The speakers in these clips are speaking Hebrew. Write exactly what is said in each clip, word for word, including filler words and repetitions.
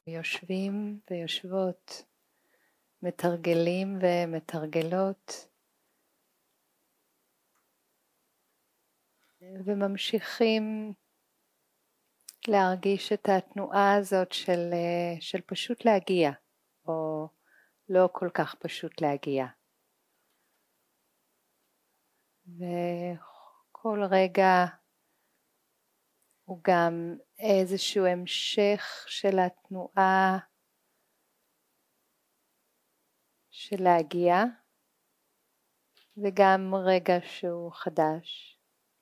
יושבים ויושבות, מתרגלים ומתרגלות, וממשיכים להרגיש את התנועה הזאת של, של פשוט להגיע, או לא כל כך פשוט להגיע. וכל רגע הוא גם איזשהו המשך של התנועה של להגיע, וגם רגע שהוא חדש.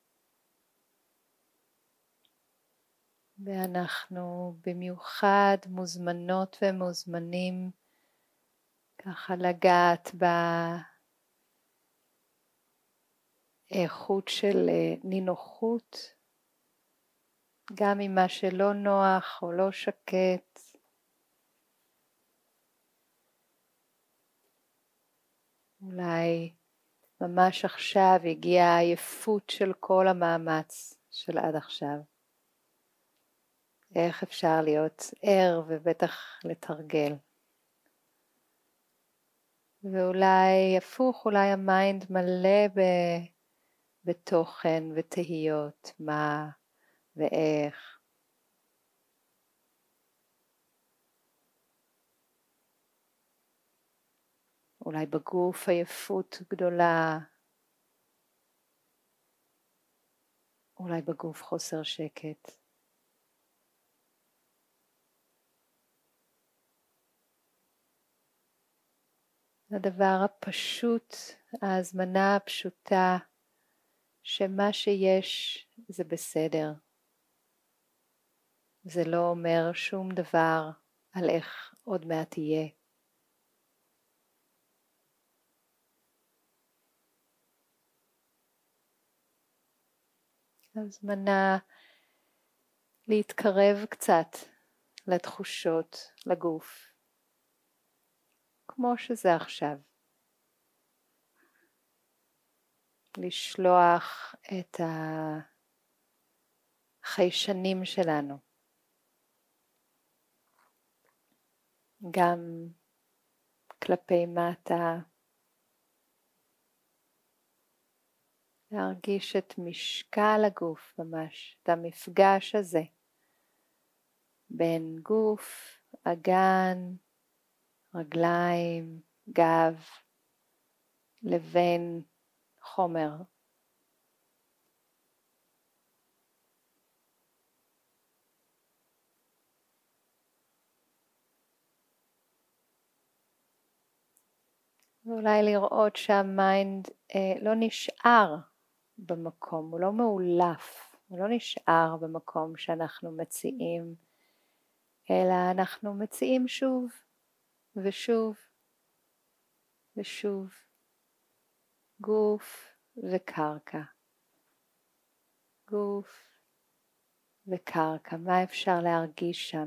ואנחנו במיוחד מוזמנות ומוזמנים ככה לגעת באיכות של נינוחות, גם עם מה שלא נוח או לא שקט. אולי ממש עכשיו הגיעה העייפות של כל המאמץ של עד עכשיו. איך אפשר להיות ער ובטח לתרגל. ואולי הפוך, אולי המיינד מלא ב, בתוכן ותהיות, מה ואיך. אולי בגוף עייפות גדולה, אולי בגוף חוסר שקט. הדבר הפשוט, ההזמנה הפשוטה, שמה שיש זה בסדר. זה לא אומר שום דבר על איך עוד מעט יהיה. הזמנה להתקרב קצת לתחושות, לגוף, כמו שזה עכשיו. לשלוח את החיישנים שלנו, גם כלפי מטה, להרגיש את משקל הגוף ממש, את המפגש הזה בין גוף, אגן, רגליים, גב, לבין חומר. ואולי לראות שהמיינד אה, לא נשאר במקום, הוא לא מאולף, הוא לא נשאר במקום שאנחנו מציעים, אלא אנחנו מציעים שוב ושוב ושוב, גוף וקרקע, גוף וקרקע. מה אפשר להרגיש שם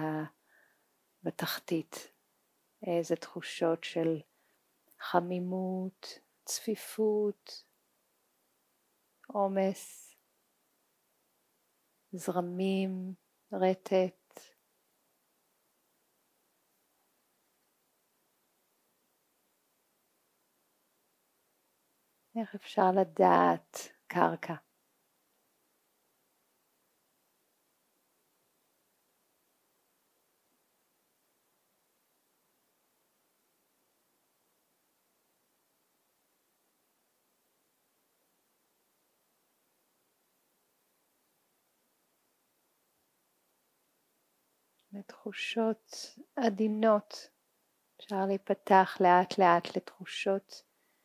בתחתית? איזה תחושות של חמימות, צפיפות, עומס, זרמים, רטט. איך אפשר לדעת קרקע? לתחושות עדינות, אפשר להיפתח לאט לאט לתחושות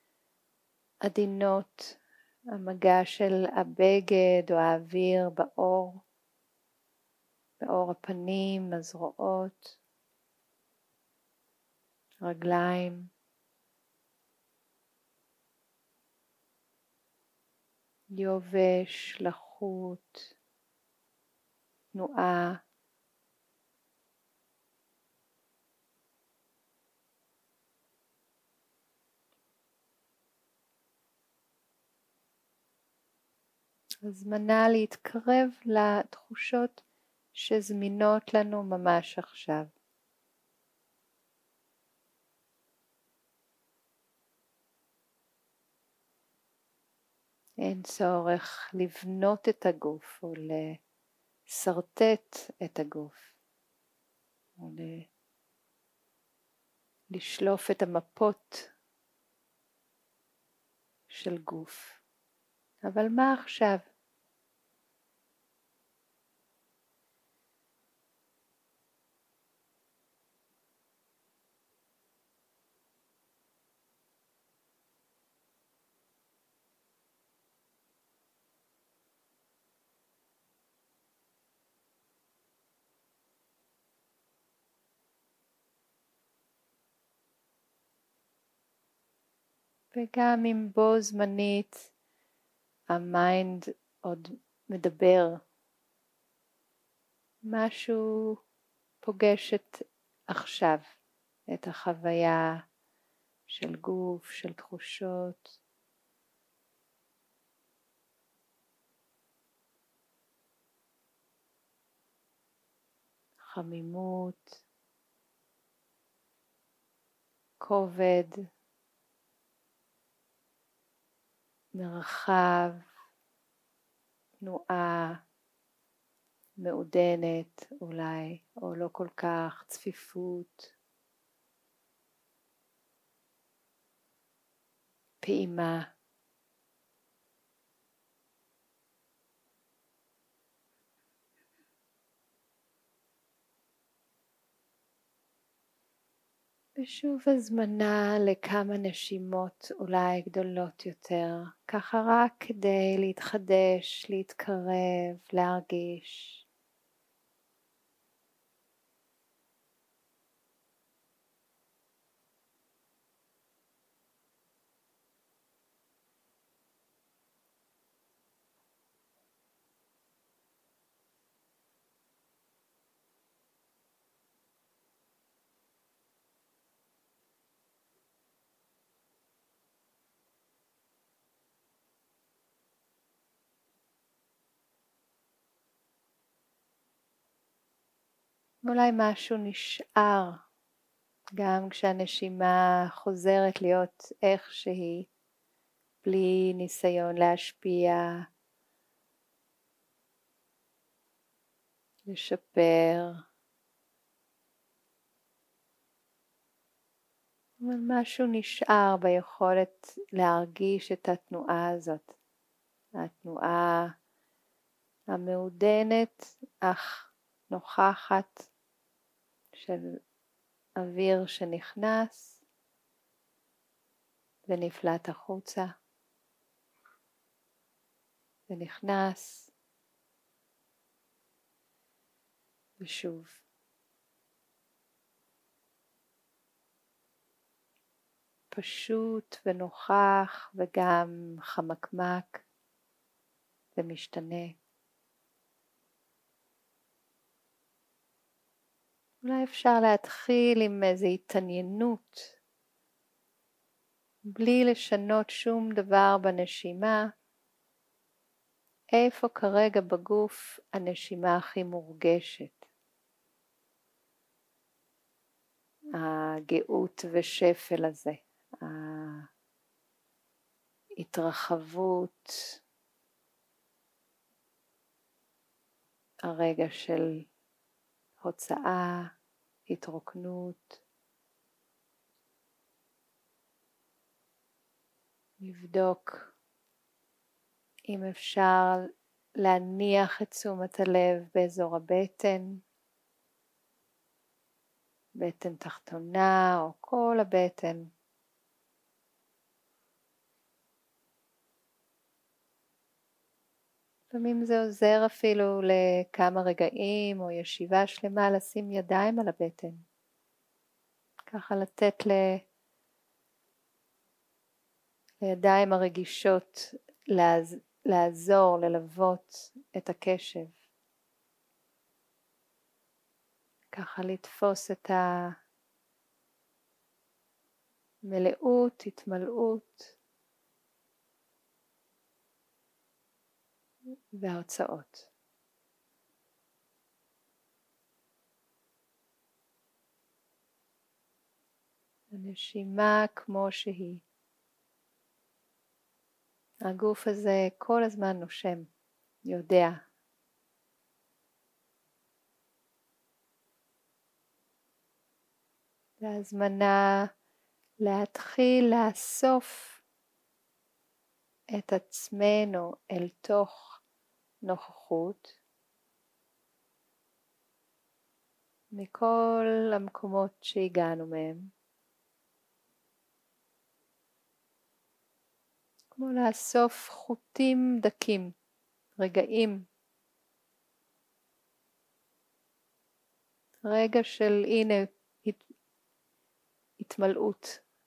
עדינות, המגע של הבגד או האוויר באור, באור הפנים, הזרועות, רגליים, יובש, לחות, תנועה. הזמנה להתקרב לתחושות שזמינות לנו ממש עכשיו. אין צורך לבנות את הגוף או לסרטט את הגוף או לשלוף את המפות של גוף. אבל מה עכשיו? וגם אם בו זמנית המיינד עוד מדבר, משהו פוגש את עכשיו, את החוויה של גוף, של תחושות. חמימות, כובד, מרחב, תנועה מעודנת אולי, או לא כל כך, צפיפות, פעימה. ושוב הזמנה לכמה נשימות אולי גדולות יותר, ככה רק כדי להתחדש, להתקרב, להרגיש. אולי משהו נשאר, גם כשהנשימה חוזרת להיות איך שהיא, בלי ניסיון להשפיע, לשפר. אבל משהו נשאר ביכולת להרגיש את התנועה הזאת, התנועה המעודנת אך נוכחת של אוויר שנכנס ונפלט החוצה ונכנס ושוב. פשוט ונוכח וגם חמקמק ומשתנה. אולי אפשר להתחיל עם איזו התעניינות, בלי לשנות שום דבר בנשימה, איפה כרגע בגוף הנשימה הכי מורגשת. הגאות ושפל הזה, ההתרחבות, הרגע של הוצאה, התרוקנות. לבדוק אם אפשר להניח את תשומת הלב באזור הבטן, בטן תחתונה או כל הבטן. לפעמים זה עוזר אפילו לכמה רגעים או ישיבה שלמה לשים ידיים על הבטן. ככה לתת ל... לידיים הרגישות לעז... לעזור, ללוות את הקשב. ככה לתפוס את המלאות, התמלאות וההוצאות. הנשימה כמו שהיא. הגוף הזה כל הזמן נושם, יודע. זה הזמנה להתחיל לאסוף את עצמנו אל תוך נוכחות מכל המקומות שהגענו מהם. כמו לאסוף חוטים דקים, רגעים. רגע של הנה הת... התמלאות.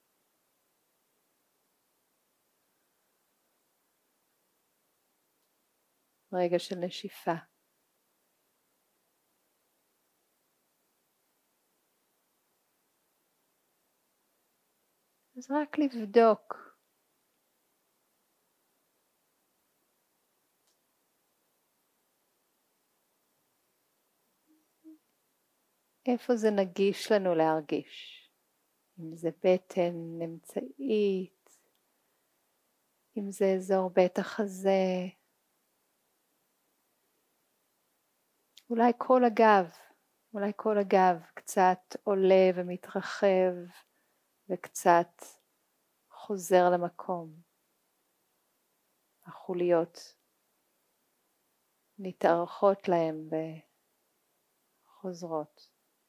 רגע של נשיפה. אז רק לבדוק. איפה זה נגיש לנו להרגיש? אם זה בטן אמצעית, אם זה אזור בית החזה, אולי כל הגב, אולי כל הגב קצת עולה ומתרחב וקצת חוזר למקום. החוליות מתארכות להם וחוזרות.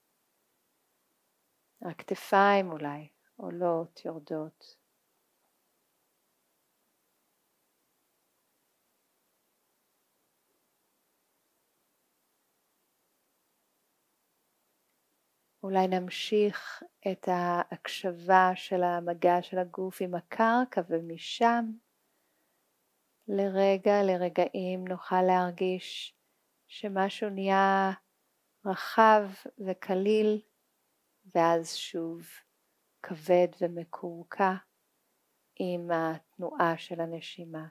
הכתפיים אולי עולות, יורדות. אולי נמשיך את ההקשבה של המגע של הגוף עם הקרקע, ומשם לרגע, לרגעים נוכל להרגיש שמשהו נהיה רחב וקליל, ואז שוב כבד ומקורקע עם התנועה של הנשימה.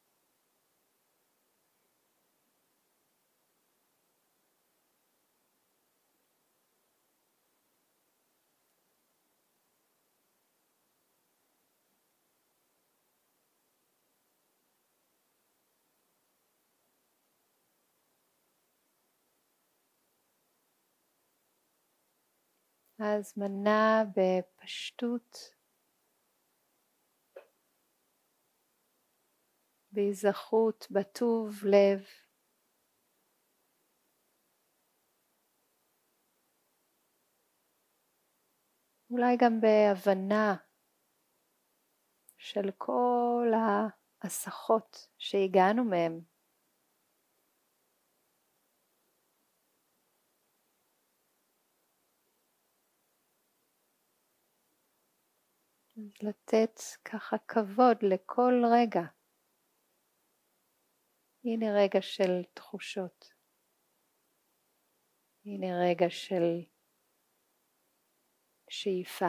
ההזמנה בפשטות, בהיזכרות, בטוב לב, אולי גם בהבנה של כל ההסחות שהגענו מהם. אז לתת ככה כבוד לכל רגע. הנה רגע של תחושות. הנה רגע של שאיפה.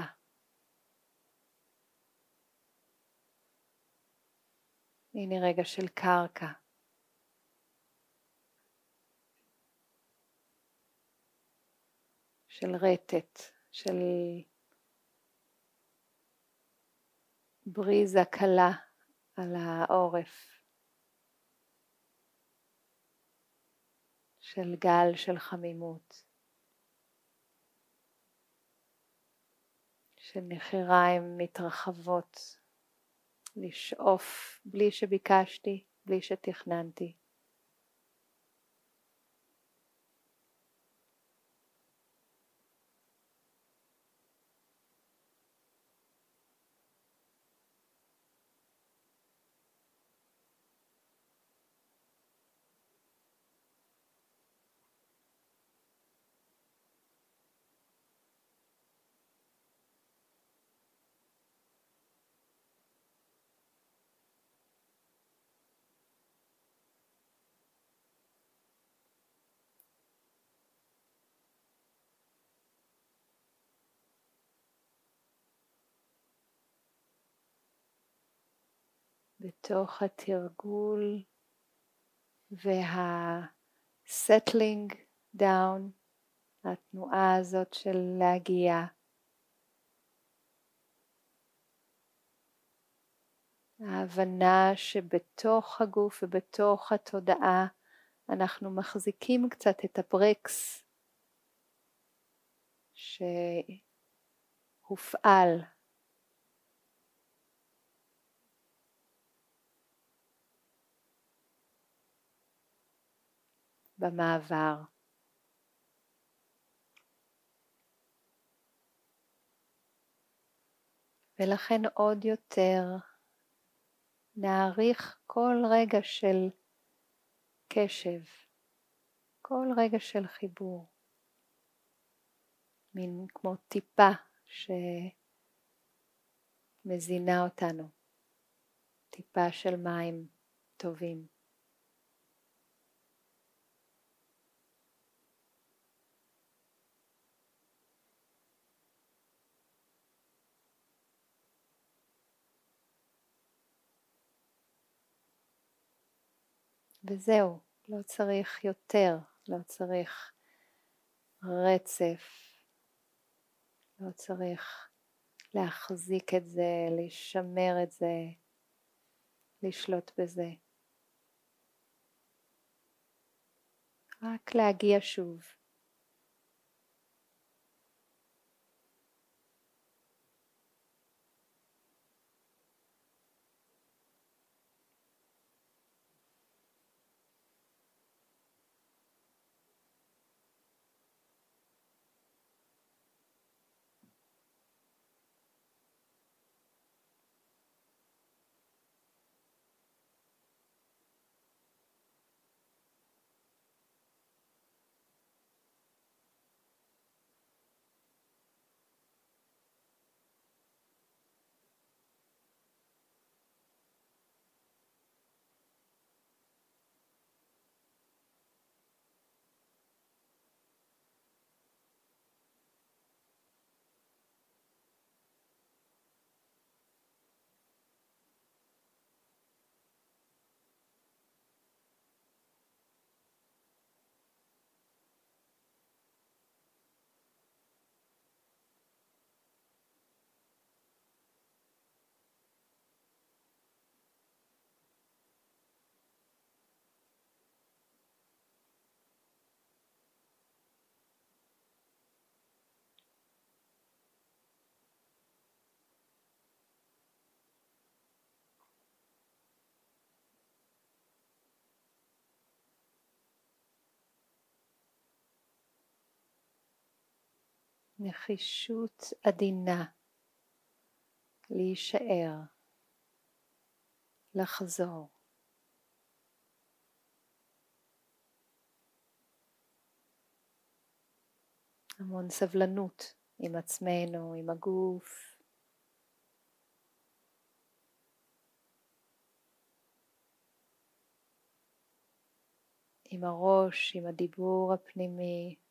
הנה רגע של קרקע. של רטט, של בריזה קלה על העורף. של גל של חמימות. של נחיריים מתרחבות. לשאוף בלי שביקשתי, בלי שתכננתי. בתוך התרגול וה-settling down, התנועה הזאת של להגיע, ההבנה שבתוך הגוף ובתוך התודעה אנחנו מחזיקים קצת את הברקס שהופעל במעבר. ולכן עוד יותר נעריך כל רגע של קשב, כל רגע של חיבור, מין כמו טיפה שמזינה אותנו, טיפה של מים טובים. וזהו, לא צריך יותר, לא צריך רצף, לא צריך להחזיק את זה, לשמר את זה, לשלוט בזה. רק להגיע שוב. נחישות עדינה, להישאר, לחזור. המון סבלנות עם עצמנו, עם הגוף. עם הראש, עם הדיבור הפנימי.